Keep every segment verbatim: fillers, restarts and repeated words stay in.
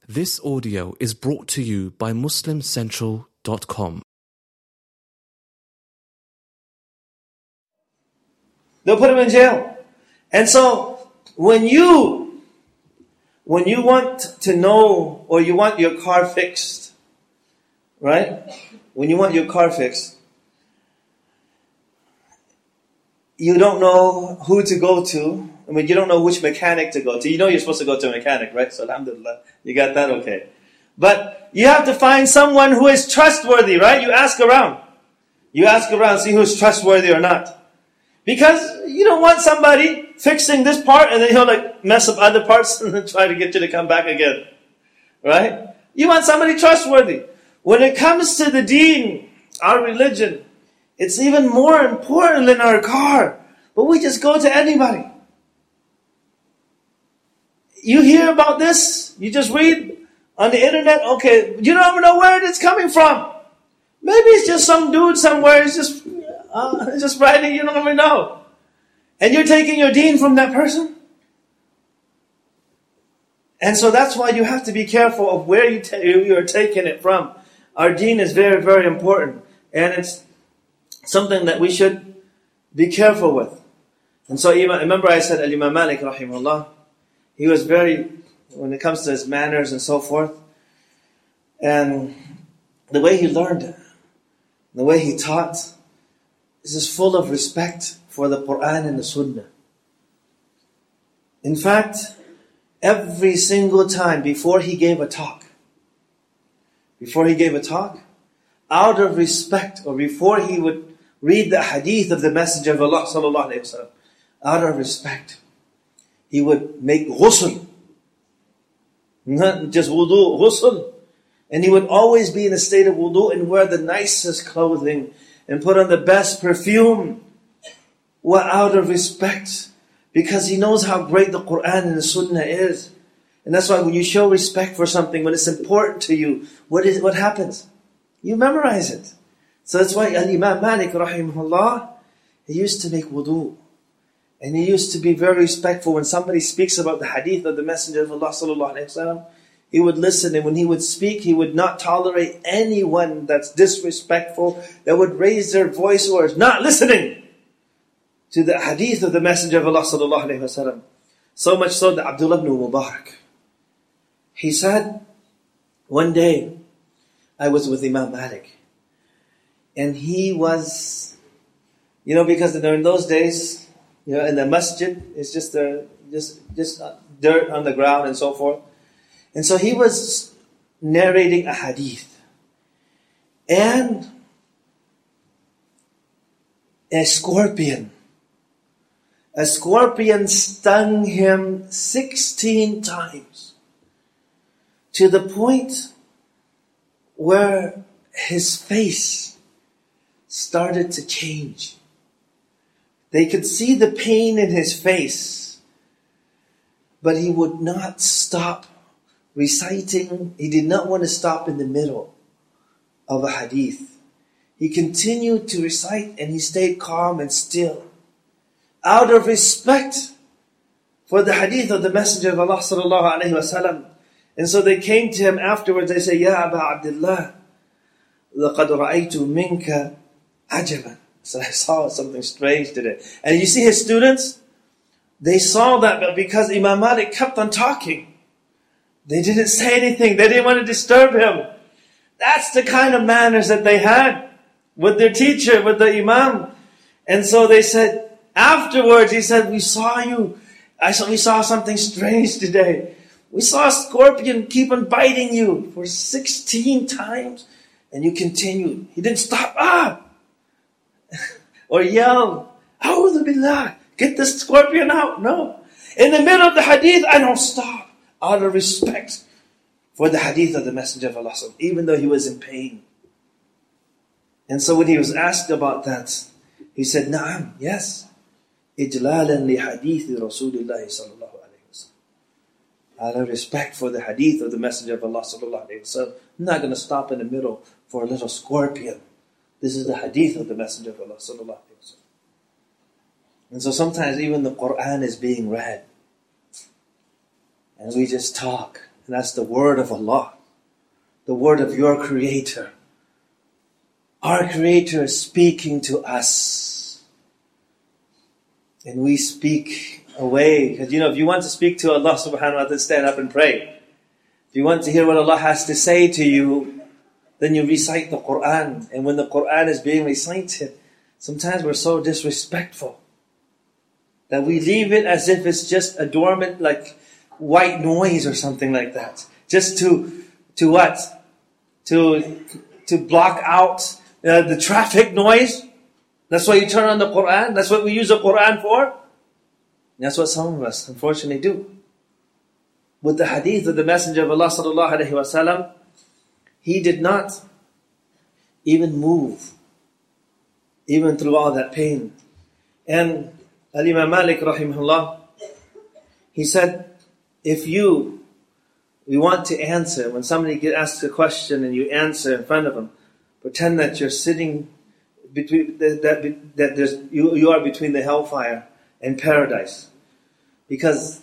This audio is brought to you by Muslim Central dot com. They'll put him in jail. And so, when you, when you want to know, or you want your car fixed, right? When you want your car fixed, you don't know who to go to. I mean, you don't know which mechanic to go to. You know you're supposed to go to a mechanic, right? So alhamdulillah, you got that okay. But you have to find someone who is trustworthy, right? You ask around. You ask around, see who's trustworthy or not. Because you don't want somebody fixing this part and then he'll like mess up other parts and then try to get you to come back again. Right? You want somebody trustworthy. When it comes to the deen, our religion, it's even more important than our car. But we just go to anybody. You hear about this, you just read on the internet, okay, you don't even know where it's coming from. Maybe it's just some dude somewhere, it's just, uh, just writing, you don't even know. And you're taking your deen from that person. And so that's why you have to be careful of where you ta- you're taking it from. Our deen is very, very important. And it's something that we should be careful with. And so remember I said Al-Imam Malik rahimahullah, he was very, when it comes to his manners and so forth, and the way he learned, the way he taught, is just full of respect for the Quran and the Sunnah. In fact, every single time before he gave a talk, before he gave a talk, out of respect, or before he would read the hadith of the Messenger of Allah sallallahu alaihi wasallam, out of respect, he would make ghusl. Not just wudu, ghusl. And he would always be in a state of wudu and wear the nicest clothing and put on the best perfume. Well, out of respect. Because he knows how great the Quran and the Sunnah is. And that's why when you show respect for something, when it's important to you, what is what happens? You memorize it. So that's why Al-Imam Malik rahimahullah, he used to make wudu. And he used to be very respectful. When somebody speaks about the hadith of the Messenger of Allah sallallahu alaihi wasallam, he would listen, and when he would speak, he would not tolerate anyone that's disrespectful, that would raise their voice or is not listening to the hadith of the Messenger of Allah sallallahu alaihi wasallam. So much so that Abdullah ibn Mubarak, he said, one day, I was with Imam Malik, and he was, you know, because in those days, you know, in the masjid, it's just the just just dirt on the ground and so forth. And so he was narrating a hadith. And a scorpion, a scorpion stung him sixteen times. To the point where his face started to change. They could see the pain in his face, but he would not stop reciting. He did not want to stop in the middle of a hadith. He continued to recite and he stayed calm and still, out of respect for the hadith of the Messenger of Allah sallallahu alaihi wasallam. And so they came to him afterwards. They say, Ya Aba Abdullah, لَقَدْ رَأَيْتُ مِنْكَ عَجَبًا. So I saw something strange today. And you see his students, they saw that, but because Imam Malik kept on talking, they didn't say anything. They didn't want to disturb him. That's the kind of manners that they had with their teacher, with the Imam. And so they said, afterwards, he said, we saw you. I saw, we saw something strange today. We saw a scorpion keep on biting you for sixteen times. And you continued. He didn't stop. Ah! Or yell, A'udhu Billah, get this scorpion out. No. In the middle of the hadith, I don't stop. Out of respect for the hadith of the Messenger of Allah, even though he was in pain. And so when he was asked about that, he said, Na'am, yes. Ijlalan li hadithi Rasulullah sallallahu alayhi wa sallam. Out of respect for the hadith of the Messenger of Allah sallallahu alayhi wa sallam. I'm not going to stop in the middle for a little scorpion. This is the hadith of the Messenger of Allah sallallahu alaihi wasallam. And so sometimes even the Quran is being read, and we just talk And that's the word of Allah. The word of your Creator. Our Creator is speaking to us. And we speak away. Because you know, if you want to speak to Allah subhanahu wa ta'ala, stand up and pray. If you want to hear what Allah has to say to you, then you recite the Quran. And when the Quran is being recited, sometimes we're so disrespectful that we leave it as if it's just a dormant, like white noise or something like that. Just to, to what? To, to block out uh, the traffic noise. That's why you turn on the Quran. That's what we use the Quran for. And that's what some of us unfortunately do. With the hadith of the Messenger of Allah sallallahu alaihi wasallam, he did not even move, even through all that pain. And Al-Imam Malik rahimahullah, he said, if you, you want to answer, when somebody get asked a question and you answer in front of them, pretend that you're sitting between, that, that, that there's, you, you are between the hellfire and paradise. Because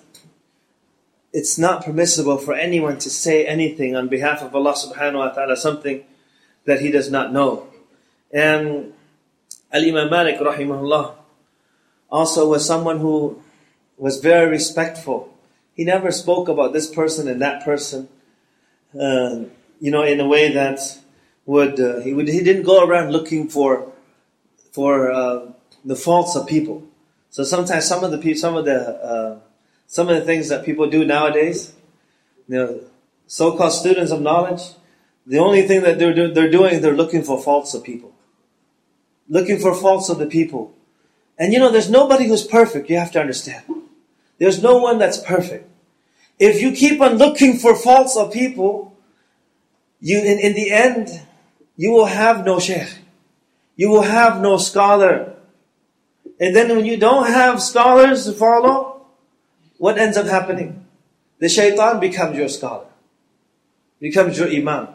it's not permissible for anyone to say anything on behalf of Allah subhanahu wa ta'ala, something that he does not know. And Al-Imam Malik rahimahullah also was someone who was very respectful. He never spoke about this person and that person, uh, you know, in a way that would, uh, he would, he didn't go around looking for, for uh, the faults of people. So sometimes some of the people, some of the, uh, Some of the things that people do nowadays, you know, so-called students of knowledge, the only thing that they're, do, they're doing, they're looking for faults of people. Looking for faults of the people. And you know, there's nobody who's perfect, you have to understand. There's no one that's perfect. If you keep on looking for faults of people, you in, in the end, you will have no shaykh. You will have no scholar. And then when you don't have scholars to follow, what ends up happening? The shaitan becomes your scholar. Becomes your imam.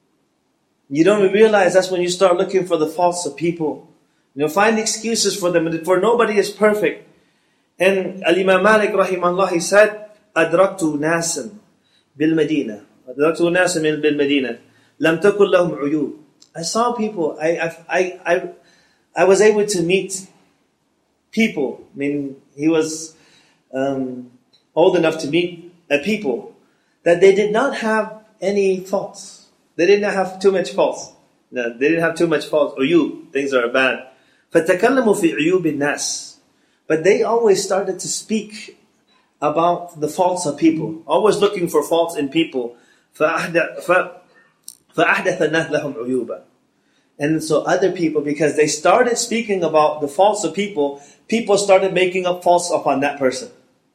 You don't realize that's when you start looking for the faults of people. You know, find excuses for them. For nobody is perfect. And Al-Imam Malik rahimahullah, he said, أدركت ناسا بالمدينة أدركت ناسا بالمدينة لم تكن لهم عيوب. I saw people. I, I, I, I, I was able to meet people. I mean, he was um, old enough to meet a people that they did not have any faults. They did not have too much faults. No, they didn't have too much faults. Uyub, things are bad. فَتَكَلَّمُوا فِي عُيُوبِ النَّاسِ. But they always started to speak about the faults of people. Always looking for faults in people. فَأَحْدَثَ النَّاسُ لَهُمْ عُيُوبًا. And so other people, because they started speaking about the faults of people, people started making up faults upon that person.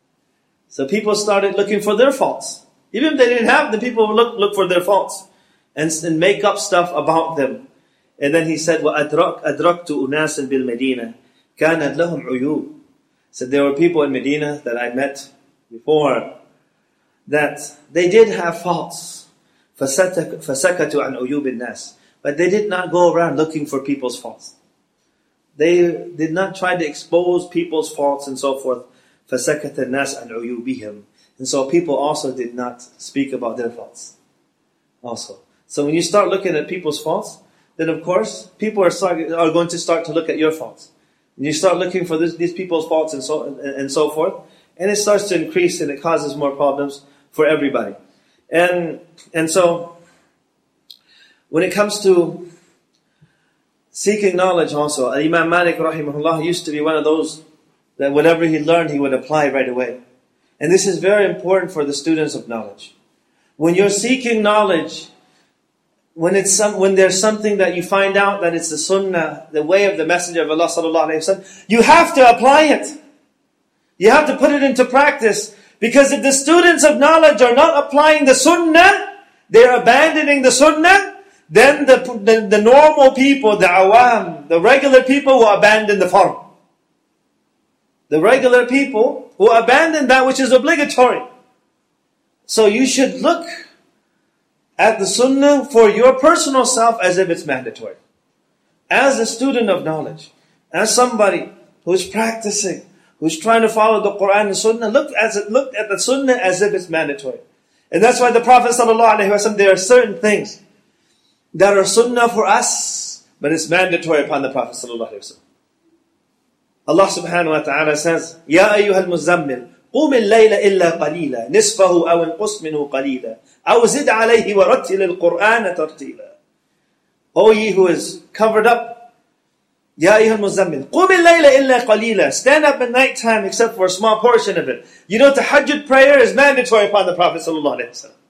So people started looking for their faults. Even if they didn't have them, people would look, look for their faults. And, and make up stuff about them. And then he said, وَأَدْرَكْتُ أُنَاسًا بِالْمَدِينَةِ كَانَتْ لَهُمْ عُيُوبٌ. So there were people in Medina that I met before that they did have faults. فَسَكَتُوا عَنْ عُيُوبِ النَّاسِ. But they did not go around looking for people's faults. They did not try to expose people's faults and so forth. فَسَكَتَ النَّاسِ عَنْ عُيُوبِهِمْ. And so people also did not speak about their faults. Also. So when you start looking at people's faults, then of course, people are, start, are going to start to look at your faults. And you start looking for this, these people's faults and so, and, and so forth. And it starts to increase and it causes more problems for everybody. And, and so, when it comes to seeking knowledge also, Imam Malik rahimahullah used to be one of those that whatever he learned, he would apply right away. And this is very important for the students of knowledge. When you're seeking knowledge, when it's some, when there's something that you find out that it's the sunnah, the way of the Messenger of Allah sallallahu alaihi wasallam, you have to apply it. You have to put it into practice. Because if the students of knowledge are not applying the sunnah, they're abandoning the sunnah, then the, the, the normal people, the awam, the regular people will abandon the fard. The regular people will abandon that which is obligatory. So you should look at the sunnah for your personal self as if it's mandatory. As a student of knowledge, as somebody who's practicing, who's trying to follow the Quran and sunnah, look, as it, look at the sunnah as if it's mandatory. And that's why the Prophet ﷺ, there are certain things that are sunnah for us, but it's mandatory upon the Prophet ﷺ. Allah subhanahu wa ta'ala says, Ya ayyuhal muzammil, قُمِ اللَّيْلَ إِلَّا قَلِيلًا نِصْفَهُ أَوْ انْقُصْ مِنْهُ قَلِيلًا أَوْ زِدْ عَلَيْهِ وَرَتِّلِ الْقُرْآنَ تَرْتِيلًا. O ye who is covered up, Ya ayyuhal muzammil, قُمِ اللَّيْلَ إِلَّا قَلِيلًا. Stand up at night time except for a small portion of it. You know, tahajjud prayer is mandatory upon the Prophet sallallahu alaihi wasallam.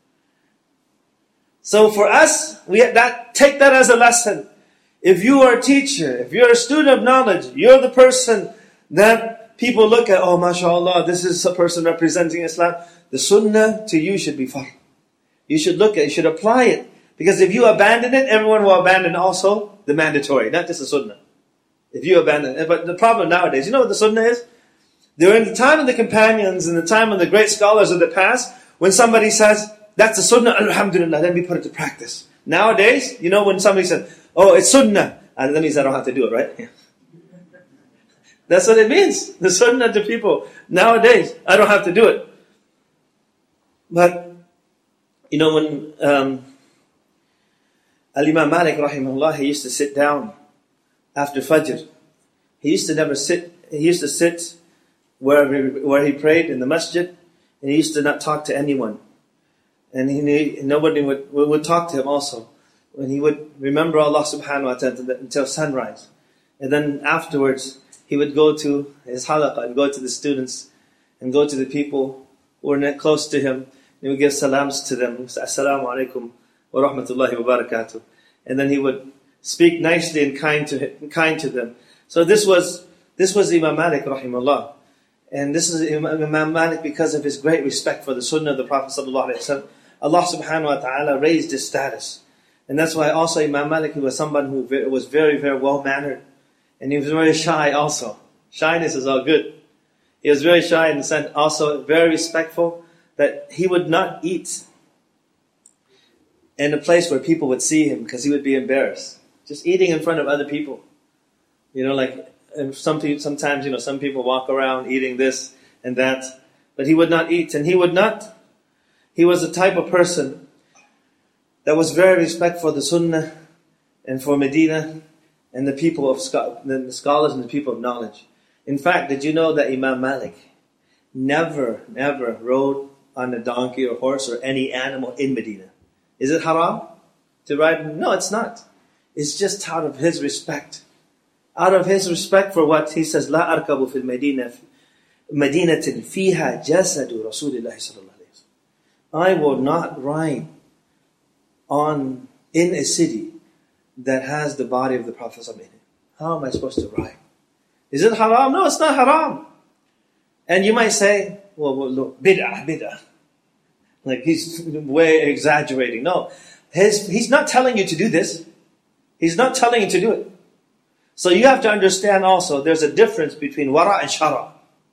So for us, we that take that as a lesson. If you are a teacher, if you're a student of knowledge, you're the person that people look at, oh mashallah, this is a person representing Islam. The sunnah to you should be fard. You should look at it, you should apply it. Because if you abandon it, everyone will abandon also the mandatory, not just the sunnah. If you abandon it. But the problem nowadays, you know what the sunnah is? During the time of the companions and the time of the great scholars of the past, when somebody says, that's the sunnah, alhamdulillah, let me put it to practice. Nowadays, you know when somebody says, oh, it's sunnah, and that means I don't have to do it, right? Yeah. That's what it means. The sunnah to people nowadays, I don't have to do it. But, you know, when um, Al-Imam Malik, rahimahullah, he used to sit down after Fajr. He used to never sit, he used to sit where he, where he prayed in the masjid, and he used to not talk to anyone. And he, nobody would, would talk to him also. When he would remember Allah subhanahu wa ta'ala until sunrise. And then afterwards, he would go to his halaqah and go to the students and go to the people who were close to him. He would give salams to them. Assalamu alaikum wa rahmatullahi wa barakatuh. And then he would speak nicely and kind to kind to them. So this was this was Imam Malik rahimahullah. And this is Imam Malik because of his great respect for the sunnah of the Prophet sallallahu alaihi wasallam. Allah subhanahu wa ta'ala raised his status. And that's why also Imam Malik, he was someone who was very, very well-mannered. And he was very shy also. Shyness is all good. He was very shy in the sense, also very respectful, that he would not eat in a place where people would see him because he would be embarrassed. Just eating in front of other people. You know, like some people, sometimes, you know, some people walk around eating this and that. But he would not eat. And he would not, he was the type of person that was very respectful for the Sunnah and for Medina and the people of the scholars and the people of knowledge. In fact, did you know that Imam Malik never, never rode on a donkey or horse or any animal in Medina? Is it haram to ride? No, it's not. It's just out of his respect. Out of his respect for what he says, La arkabu fil Medina, Medinatin fiha jasadu Rasulullah sallallahu alayhi wa sallam. I will not ride on in a city that has the body of the Prophet sallallahu alayhi wa sallam. How am I supposed to ride? Is it haram? No, it's not haram. And you might say, well, well look, bid'ah, bid'ah. Like he's way exaggerating. No, his, he's not telling you to do this. He's not telling you to do it. So you have to understand also, there's a difference between wara and shara.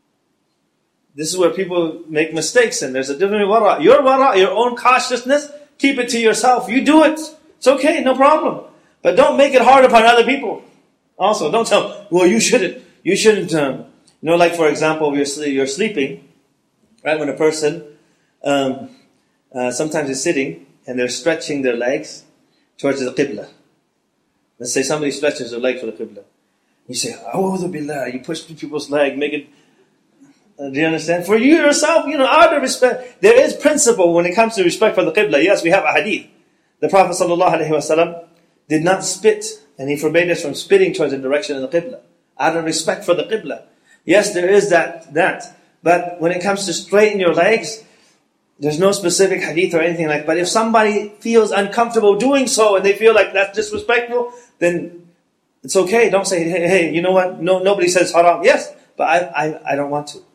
This is where people make mistakes, and there's a difference between wara. Your wara, your own cautiousness, keep it to yourself. You do it. It's okay, no problem. But don't make it hard upon other people. Also, don't tell them, well, you shouldn't. You shouldn't, um, you know, like for example, you're, you're sleeping, right? When a person um, uh, sometimes is sitting and they're stretching their legs towards the qibla. Let's say somebody stretches their leg for the qibla. You say, A'udhu billah, you push people's leg, make it, uh, do you understand? For you yourself, you know, out of respect, there is principle when it comes to respect for the qibla. Yes, we have a hadith. The Prophet sallallahu alaihi wasallam did not spit, and he forbade us from spitting towards the direction of the qibla, out of respect for the qibla. Yes, there is that, that. But when it comes to straighten your legs, there's no specific hadith or anything like that. But if somebody feels uncomfortable doing so and they feel like that's disrespectful, then it's okay. Don't say, hey, hey, you know what? No, nobody says haram. Yes, but I, I, I don't want to.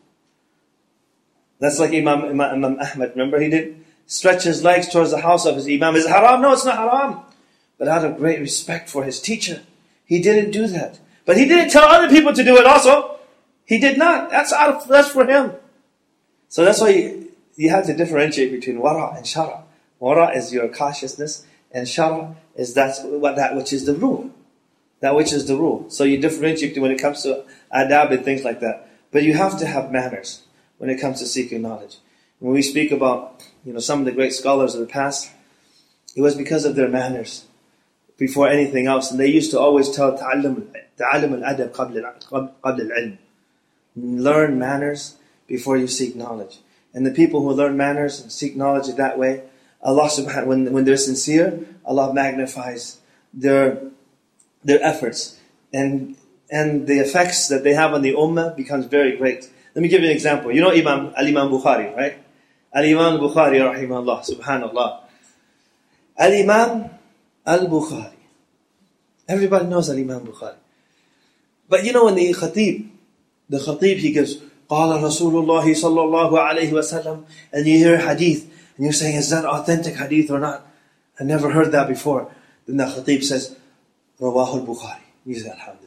That's like Imam, Imam, Imam Ahmad. Remember, he did stretch his legs towards the house of his Imam. Is it haram? No, it's not haram. But out of great respect for his teacher, he didn't do that. But he didn't tell other people to do it also. He did not. That's out of, that's for him. So that's why you, you have to differentiate between wara and shara. Wara is your cautiousness, and shara is that, that which is the rule. That which is the rule. So you differentiate when it comes to adab and things like that. But you have to have manners when it comes to seeking knowledge. When we speak about, you know, some of the great scholars of the past, it was because of their manners before anything else. And they used to always tell, تعلم الأدب قبل العلم. Learn manners before you seek knowledge. And the people who learn manners and seek knowledge in that way, Allah subhanahu, when, when they're sincere, Allah magnifies their their efforts. And and the effects that they have on the ummah becomes very great. Let me give you an example. You know Imam Al-Imam Bukhari, right? Al-Imam Bukhari, rahimahullah, subhanallah. Al-Imam Al-Bukhari. Everybody knows Al-Imam Bukhari. But you know when the khatib, the khatib, he gives, قال رسول الله صلى الله عليه وسلم, and you hear hadith, and you're saying, is that authentic hadith or not? I never heard that before. Then the khatib says, رواه البخاري. You say, alhamdulillah.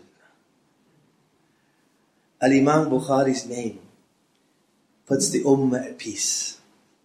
Al-Imam Bukhari's name puts the ummah at peace.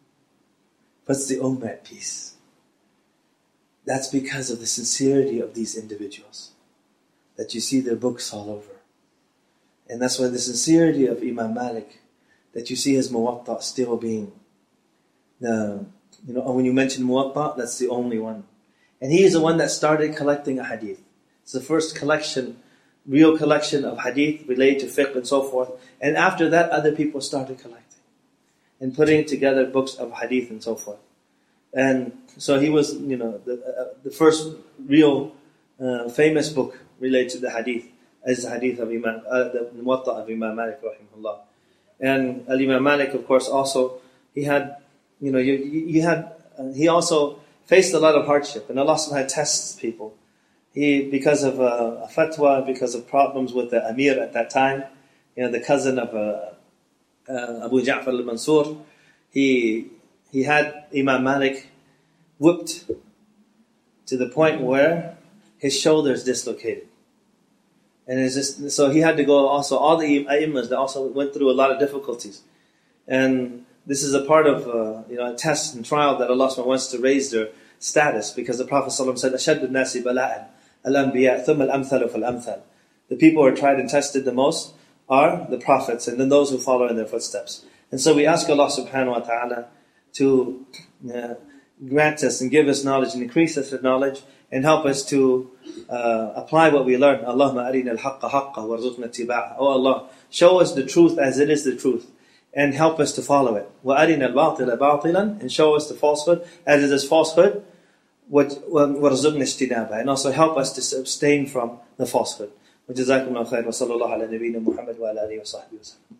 Puts the ummah at peace. That's because of the sincerity of these individuals, that you see their books all over. And that's why the sincerity of Imam Malik, that you see his Muwatta still being the, you know, when you mention Muwatta, that's the only one. And he is the one that started collecting a hadith. It's the first collection, real collection of hadith related to fiqh and so forth. And after that, other people started collecting and putting together books of hadith and so forth. And so he was, you know, the, uh, the first real uh, famous book related to the hadith is the hadith of Imam, uh, the Muwatta of Imam Malik, rahimahullah. And Al-Imam Malik, of course, also, he had, you know, you, you had, uh, he also faced a lot of hardship. And Allah subhanahu wa ta'ala tests people. He, because of uh, a fatwa, because of problems with the Amir at that time, you know, the cousin of uh, uh, Abu Ja'far al-Mansur, he he had Imam Malik whipped to the point where his shoulders dislocated. And it's just, so he had to go also, all the A'immahs, they also went through a lot of difficulties. And this is a part of uh, you know, a test and trial that Allah subhanahu wa ta'ala wants to raise their status, because the Prophet ﷺ said, أَشَدُّ النَّاسِ بَلَاءً الْأَنْبِيَاء ثُمَّ الْأَمْثَلُ فَالْأَمْثَلُ. The people who are tried and tested the most are the prophets, and then those who follow in their footsteps. And so we ask Allah subhanahu wa ta'ala to uh, grant us and give us knowledge and increase us with knowledge and help us to uh, apply what we learn. Allahumma arina al-haqqa haqqa warzuqna ittiba'ah. Oh Allah, show us the truth as it is the truth and help us to follow it. Wa arina al-batila batilan, and show us the falsehood as it is falsehood. وَرْزُقْنَا اجْتِنَابًا, and also help us to abstain from the falsehood. وَجَزَاكُمُ اللَّهُ خَيْرًا وَصَلَّى اللَّهُ عَلَى نَبِيِّنَا مُحَمَّدٍ وَعَلَى آلِهِ وَصَحْبِهِ وَسَلَّمَ.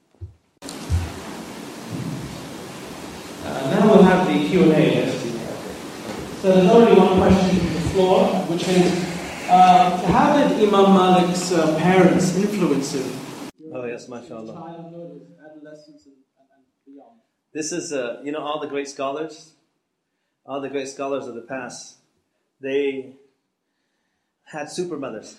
Uh, now we'll have the Q and A. So there's already one question from the floor, which is, uh, how did Imam Malik's uh, parents influence him? Oh yes, mashallah. Childhood, adolescence, and, and beyond. This is, uh, you know, all the great scholars, all the great scholars of the past, they had super mothers.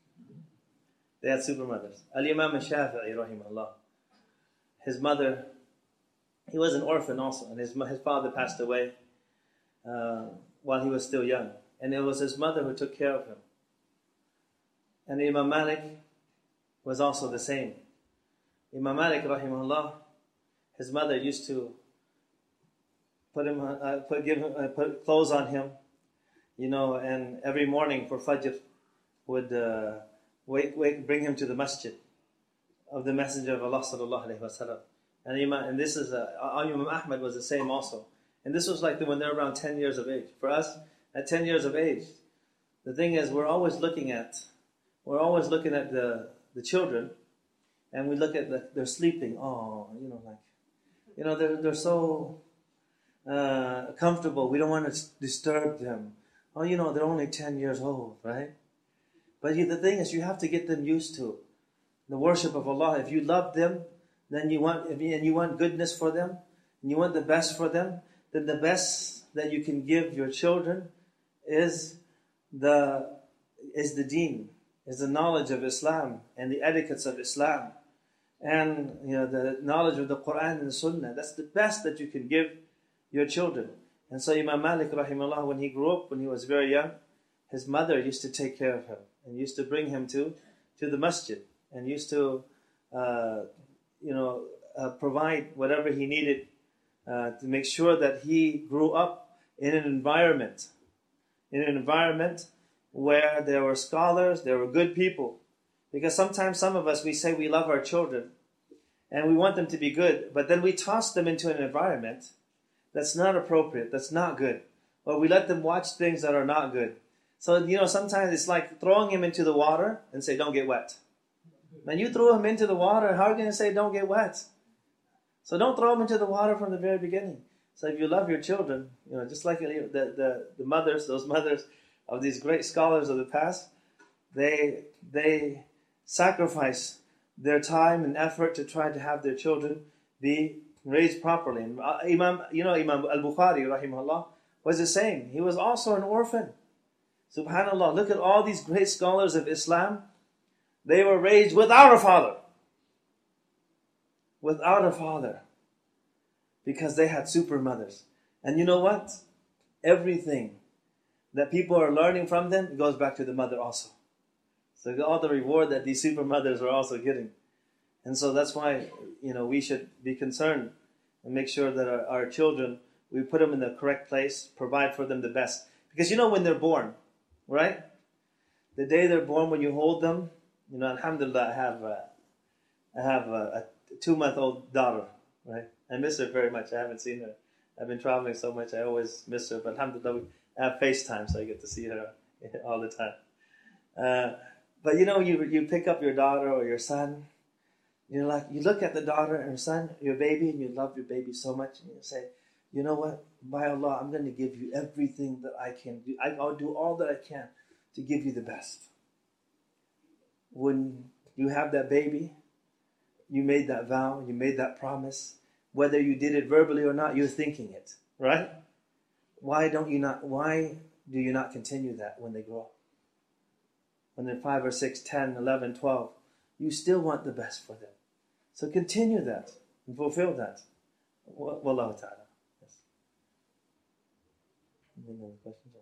They had super mothers. Al-Imam al-Shafi'i, rahimahullah, his mother, he was an orphan also, and his his father passed away uh, while he was still young. And it was his mother who took care of him. And Imam Malik was also the same. Imam Malik, rahimahullah, his mother used to put him, uh, put give him, uh, put clothes on him, you know, and every morning for Fajr would uh, wake, wake, bring him to the masjid of the Messenger of Allah sallallahu alaihi wasallam. And Imam, and this is uh, Imam Ahmad was the same also. And this was like when they're around ten years of age. For us, at ten years of age, the thing is, we're always looking at, we're always looking at the the children, and we look at the, they're sleeping. Oh, you know, like, you know, they're they're so uh, comfortable. We don't want to disturb them. Oh, you know, they're only ten years old, right? But the thing is, you have to get them used to the worship of Allah. If you love them, then you want, if you, and you want goodness for them, and you want the best for them, then the best that you can give your children is the is the deen, is the knowledge of Islam and the etiquettes of Islam, and you know the knowledge of the Quran and the Sunnah. That's the best that you can give your children. And so Imam Malik, rahimahullah, when he grew up, when he was very young, his mother used to take care of him and used to bring him to to the masjid and used to uh, you know uh, provide whatever he needed uh, to make sure that he grew up in an environment, in an environment where there were scholars, there were good people. Because sometimes some of us, we say we love our children and we want them to be good, but then we toss them into an environment that's not appropriate, that's not good. Or we let them watch things that are not good. So, you know, sometimes it's like throwing him into the water and say, don't get wet. When you throw him into the water, how are you going to say, don't get wet? So don't throw him into the water from the very beginning. So if you love your children, you know, just like the, the, the mothers, those mothers of these great scholars of the past, they they sacrifice their time and effort to try to have their children be raised properly. And Imam, you know, Imam al-Bukhari, rahimahullah, was the same. He was also an orphan. Subhanallah, look at all these great scholars of Islam. They were raised without a father. Without a father. Because they had super mothers. And you know what? Everything that people are learning from them goes back to the mother also. So all the reward that these super mothers are also getting. And so that's why, you know, we should be concerned and make sure that our, our children, we put them in the correct place, provide for them the best. Because you know when they're born, right? The day they're born, when you hold them, you know, alhamdulillah, I have a, I have a, a two-month-old daughter, right? I miss her very much. I haven't seen her. I've been traveling so much, I always miss her. But alhamdulillah, I have FaceTime, so I get to see her all the time. Uh, but you know, you you pick up your daughter or your son, you're like, you look at the daughter and son, your baby, and you love your baby so much, and you say, you know what? By Allah, I'm going to give you everything that I can do. I, I'll do all that I can to give you the best. When you have that baby, you made that vow, you made that promise. Whether you did it verbally or not, you're thinking it, right? Why don't you not? Why do you not continue that when they grow up? When they're five or six, ten, eleven, twelve, you still want the best for them. So continue that and fulfill that. Wallahu ta'ala. Yes. Any other questions?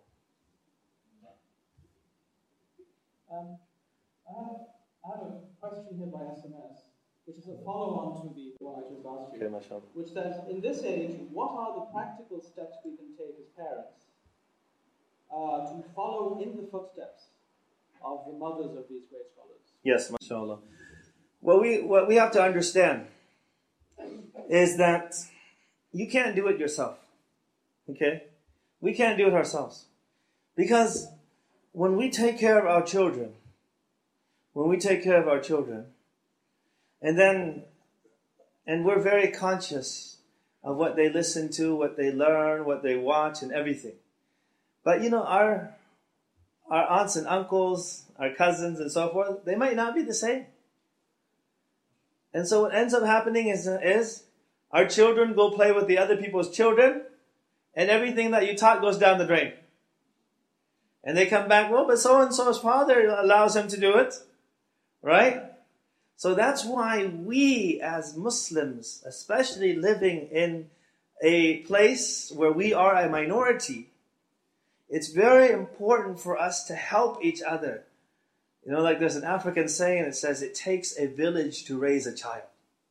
Um, I have, I have a question here by S M S, which is a follow-on to the one I just asked you, Okay, which says, in this age, what are the practical steps we can take as parents uh, to follow in the footsteps of the mothers of these great scholars? Yes, mashallah. What we, what we have to understand is that you can't do it yourself. Okay? We can't do it ourselves. Because when we take care of our children, when we take care of our children, and then, and we're very conscious of what they listen to, what they learn, what they watch, and everything. But you know, our our aunts and uncles, our cousins and so forth, they might not be the same. And so what ends up happening is, is our children go play with the other people's children, and everything that you taught goes down the drain. And they come back, well, but so-and-so's father allows him to do it. Right? So that's why we as Muslims, especially living in a place where we are a minority, it's very important for us to help each other. You know, like there's an African saying that says, it takes a village to raise a child.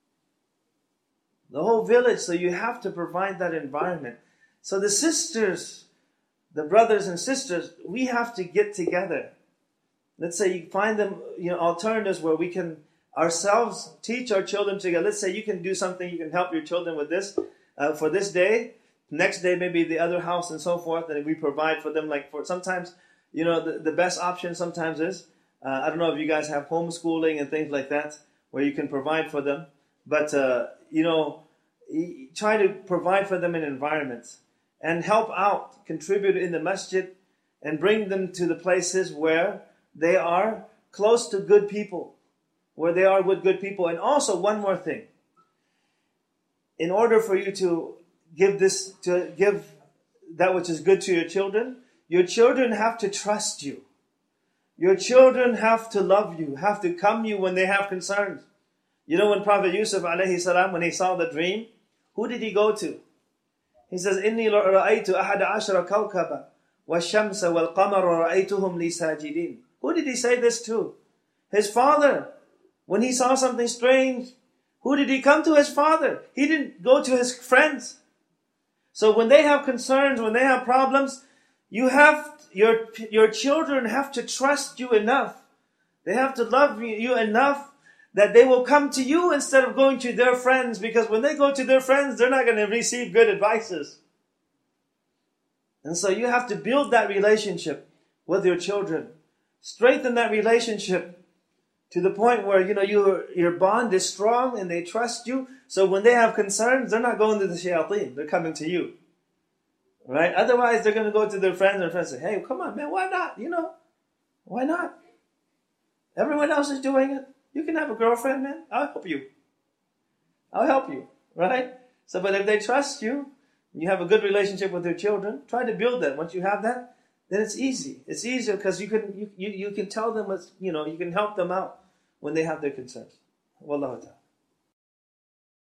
The whole village, so you have to provide that environment. So the sisters, the brothers and sisters, we have to get together. Let's say you find them, you know, alternatives where we can ourselves teach our children together. Let's say you can do something, you can help your children with this uh, for this day. Next day, maybe the other house and so forth, and we provide for them. Like for sometimes, you know, the, the best option sometimes is, uh, I don't know if you guys have homeschooling and things like that, where you can provide for them. But, uh, you know, try to provide for them an environment and help out, contribute in the masjid, and bring them to the places where they are close to good people, where they are with good people. And also, one more thing. In order for you to give this, to give that which is good to your children, your children have to trust you. Your children have to love you, have to come to you when they have concerns. You know, when Prophet Yusuf alayhi salam, when he saw the dream, who did he go to? He says, إِنِّي رَأَيْتُ أَحَدَ عَشْرَ كَوْكَبًا وَالشَّمْسَ وَالْقَمَرَ رَأَيْتُهُمْ لِي سَاجِدِينَ. Who did he say this to? His father. When he saw something strange, who did he come to? His father. He didn't go to his friends. So when they have concerns, when they have problems, you have your your children have to trust you enough. They have to love you enough that they will come to you instead of going to their friends, because when they go to their friends, they're not going to receive good advices. And so you have to build that relationship with your children. Strengthen that relationship to the point where, you know, your your bond is strong and they trust you. So when they have concerns, they're not going to the shayateen. They're coming to you. Right? Otherwise, they're going to go to their friends and friends say, hey, come on, man, why not? You know, why not? Everyone else is doing it. You can have a girlfriend, man. I'll help you. I'll help you. Right? So, but if they trust you, you have a good relationship with your children, try to build that. Once you have that, then it's easy. It's easier because you can you, you, you can tell them, what's, you know, you can help them out when they have their concerns. Wallahu ta'ala.